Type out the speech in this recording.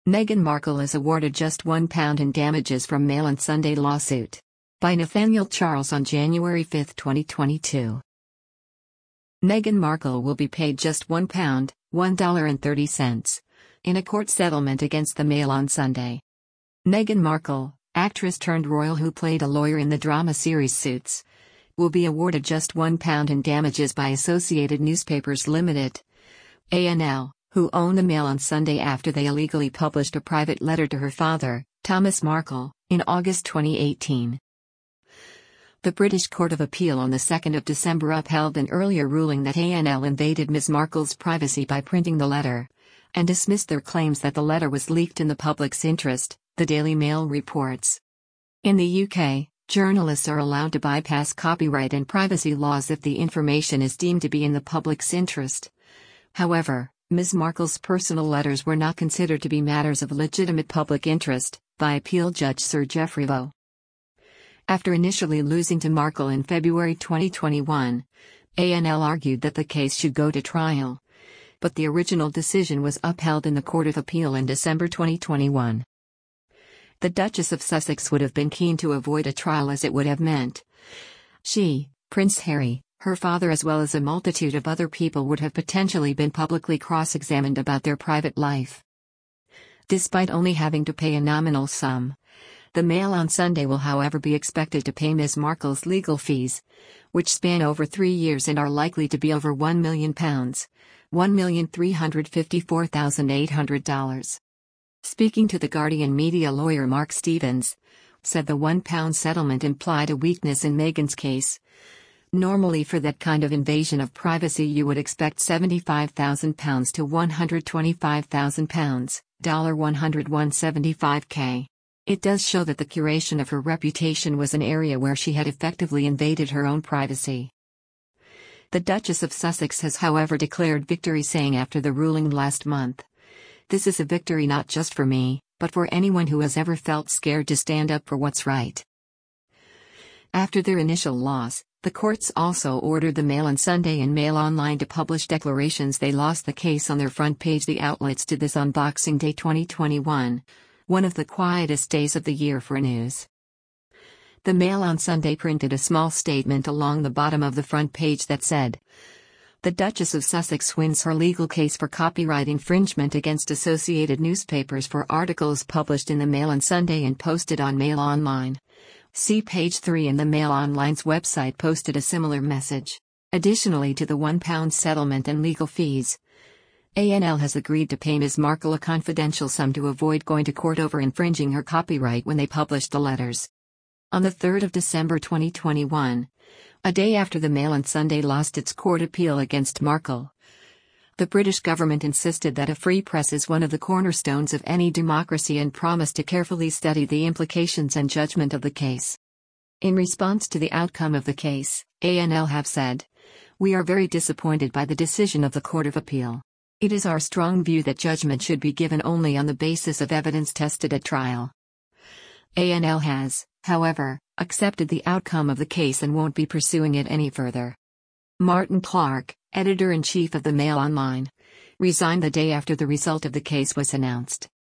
Meghan Markle is awarded just £1 in damages from Mail on Sunday lawsuit. By Nathaniel Charles on January 5, 2022. Meghan Markle will be paid just £1, $1.30, in a court settlement against the Mail on Sunday. Meghan Markle, actress turned royal who played a lawyer in the drama series Suits, will be awarded just £1 in damages by Associated Newspapers Limited, ANL, who own the Mail on Sunday after they illegally published a private letter to her father, Thomas Markle, in August 2018. The British Court of Appeal on the 2nd of December upheld an earlier ruling that ANL invaded Ms. Markle's privacy by printing the letter, and dismissed their claims that the letter was leaked in the public's interest, the Daily Mail reports. In the UK, journalists are allowed to bypass copyright and privacy laws if the information is deemed to be in the public's interest. However, Ms. Markle's personal letters were not considered to be matters of legitimate public interest, by appeal judge Sir Geoffrey Vo. After initially losing to Markle in February 2021, ANL argued that the case should go to trial, but the original decision was upheld in the Court of Appeal in December 2021. The Duchess of Sussex would have been keen to avoid a trial as it would have meant she, Prince Harry, her father as well as a multitude of other people would have potentially been publicly cross-examined about their private life. Despite only having to pay a nominal sum, the Mail on Sunday will however be expected to pay Ms. Markle's legal fees, which span over 3 years and are likely to be over £1 million, $1,354,800. Speaking to The Guardian media lawyer Mark Stevens, said the £1 settlement implied a weakness in Meghan's case. Normally for that kind of invasion of privacy you would expect £75,000 to £125,000, $101.75k. It does show that the curation of her reputation was an area where she had effectively invaded her own privacy. The Duchess of Sussex has however declared victory, saying after the ruling last month, "This is a victory not just for me, but for anyone who has ever felt scared to stand up for what's right." After their initial loss, the courts also ordered the Mail on Sunday and Mail Online to publish declarations they lost the case on their front page. The outlets did this on Boxing Day 2021, one of the quietest days of the year for news. The Mail on Sunday printed a small statement along the bottom of the front page that said, "The Duchess of Sussex wins her legal case for copyright infringement against Associated Newspapers for articles published in the Mail on Sunday and posted on Mail Online." See page 3, and the Mail Online's website posted a similar message. Additionally to the £1 settlement and legal fees, ANL has agreed to pay Ms. Markle a confidential sum to avoid going to court over infringing her copyright when they published the letters. On the 3rd of December 2021, a day after the Mail on Sunday lost its court appeal against Markle, the British government insisted that a free press is one of the cornerstones of any democracy and promised to carefully study the implications and judgment of the case. In response to the outcome of the case, ANL have said, "We are very disappointed by the decision of the Court of Appeal. It is our strong view that judgment should be given only on the basis of evidence tested at trial." ANL has, however, accepted the outcome of the case and won't be pursuing it any further. Martin Clark, editor-in-chief of the Mail Online, resigned the day after the result of the case was announced.